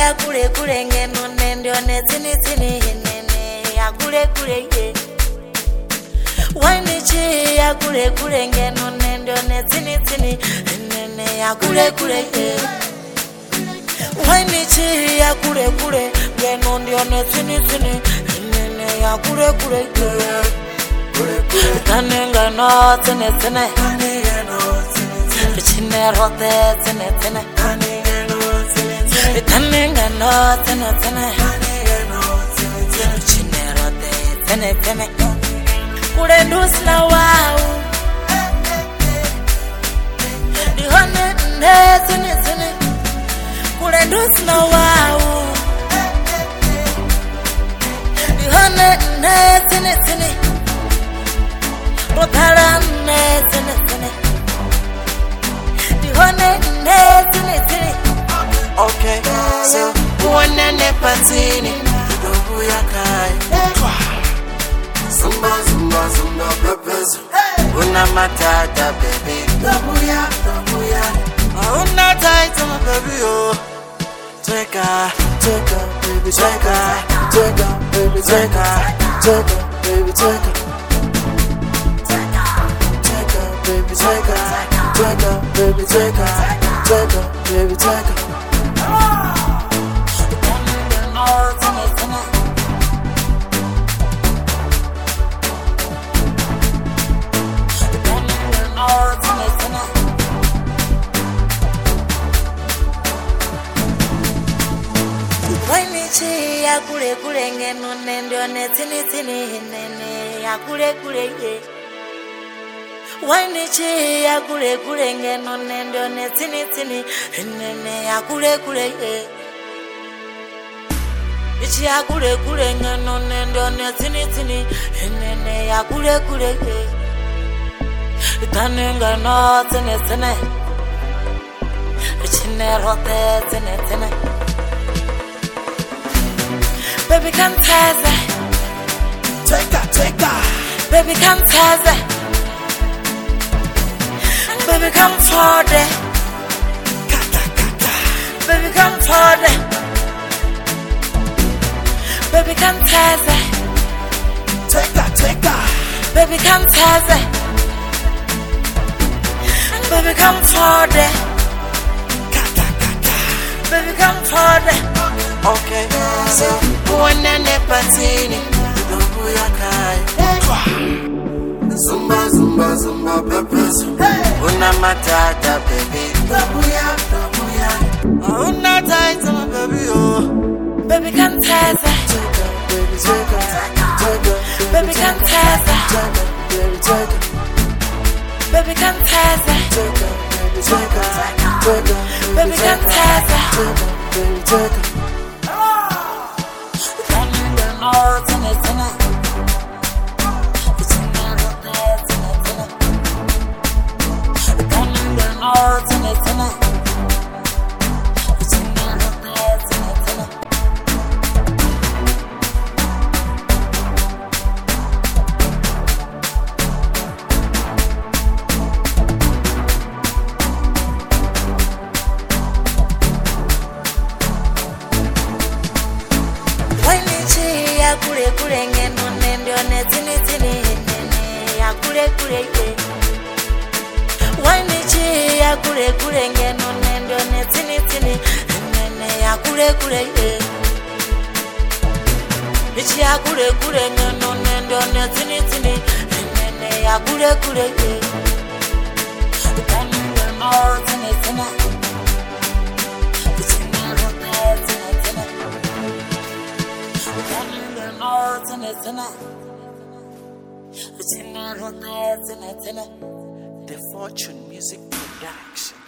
ya kule kule ngeno nendo ne tini tini nene ya kule kule ye. Wine chi ya kule kule ngeno nendo ne tini tini nene ya kule kule ye. Wine chi ya kule kule ngeno ne tini tini nene ya kule kule ye. Tanenga no tene tene, chine rote tene tene. Tanenga no tene tene, chine rote tene tene. Kule ndus na wau, di hone ne tene tene. Kule ndus na wau, di hone ne tene tene. Okay, so one nepatini, dobu yakai. Zumba zumba zumba purpose. Una matata baby, dobu ya. Una tight my baby oh. Take her, baby, take her, baby, take her, baby, take her. Baby, take her, baby, take her, baby, take her. Wainichi ya kule kule ngeno nendo ne tini tini nene ya kule kule ye. Wainichi ya kule kule ngeno nendo ne tini tini nene ya kule kule ye. Ichi ya kule kule ngeno nendo ne tini tini nene ya kule kule ye. Tanenga no tene tene, chine rote tene tene. Baby come taze, Take her. Baby come taze. Baby come forward, baby come forward, baby come taze, Take her. baby come taze, baby come forward, baby come forward. Okay, so one nepatini, dobu yakai. Zumba zumba zumba purpose. Una matata baby, dobu ya. Una tight my baby oh. Baby come taze, Baby, take her, baby come taze, baby, take her. baby come taze, Baby, take her, baby come taze. baby, take her. Kule kule ngeno nendo ne tini tini nene ya kule kule ye. Wainichi ya kule kule ngeno nendo ne tini tini nene ya kule kule ye. Ichi ya kule kule ngeno nendo ne tini tini nene ya kule kule ye. Tanenga no tini tini, chine rote tini tini. The Fortune Music Production.